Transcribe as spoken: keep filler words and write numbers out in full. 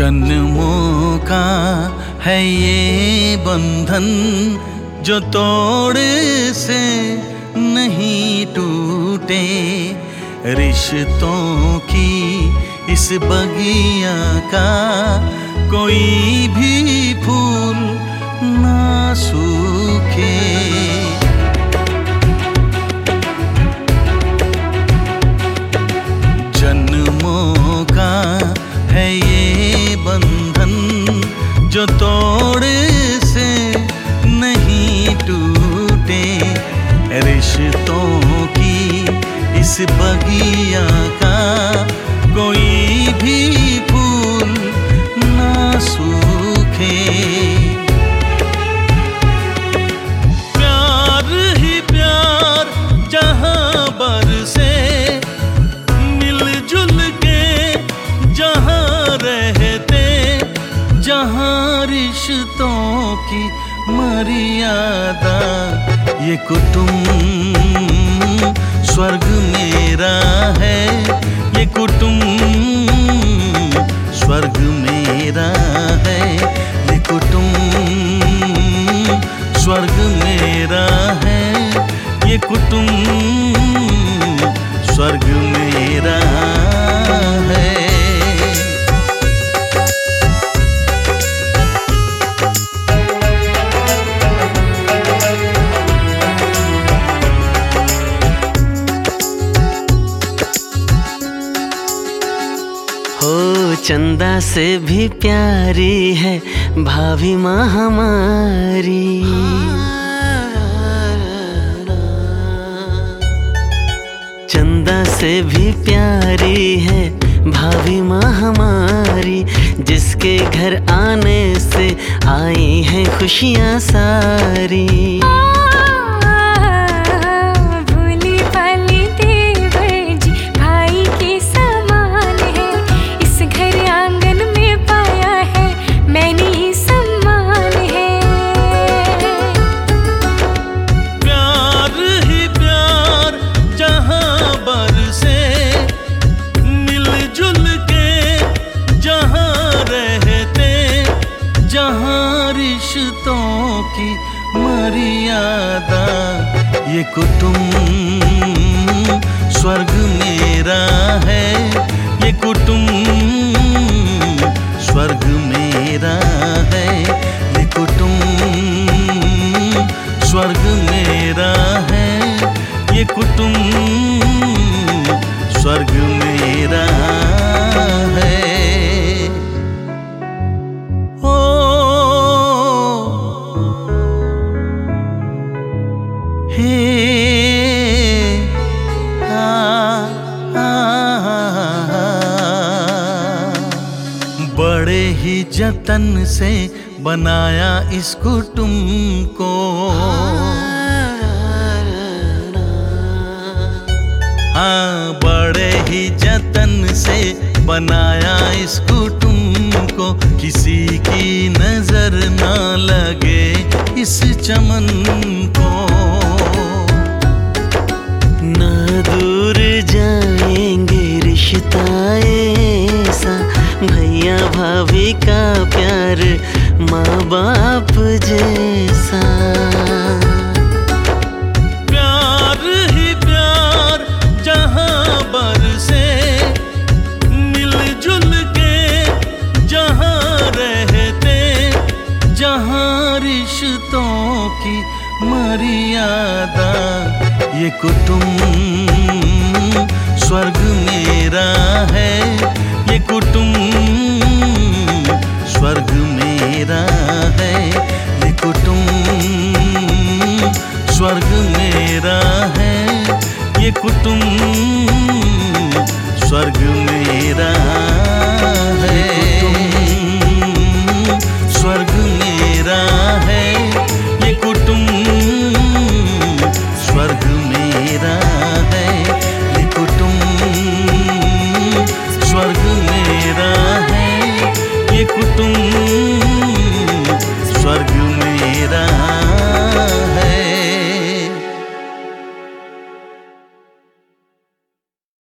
जन्मों का है ये बंधन जो तोड़ से नहीं टूटे, रिश्तों की इस बगिया का कोई भी फूल ना सूखे। जन्मों का है ये बंधन जो तोड़ से नहीं टूटे, रिश्तों की इस बगिया का कोई भी फूल ना सूखे। प्यार ही प्यार जहां बरसे, मिलजुल के जहां रहते, जहां रिश्तों की मर्यादा, ये कुटुंब स्वर्ग मेरा है, ये कुटुंब स्वर्ग मेरा है, ये कुटुंब स्वर्ग मेरा है, ये कुटुंब स्वर्ग मेरा है। हो चंदा से भी प्यारी है भाभी माँ हमारी, चंदा से भी प्यारी है भाभी माँ हमारी, जिसके घर आने से आई हैं खुशियाँ सारी। जहां रिश्तों की मर्यादा, ये कुटुंब स्वर्ग मेरा है, ये कुटुंब स्वर्ग मेरा है, ये कुटुंब स्वर्ग मेरा है, ये कुटुंब स्वर्ग मेरा है। बड़े ही जतन से बनाया इस कुटुंब को, हाँ बड़े ही जतन से बनाया इस कुटुंब को, किसी की नजर ना लगे इस चमन को। ना दूर जाएंगे रिश्ता ऐसा, भैया भाभी का प्यार माँ बाप जैसा। प्यार ही प्यार जहां बरसे, मिलजुल के जहां रहते, जहां रिश्तों की मर्यादा, ये कुटुंब स्वर्ग मेरा है, ये कुटुंब स्वर्ग मेरा है, ये कुटुंब स्वर्ग मेरा है, ये कुटुंब स्वर्ग मेरा है, स्वर्ग मेरा है, ये कुटुंब स्वर्ग मेरा है, ये कुटुंब स्वर्ग मेरा है, ये कुटुंब स्वर्ग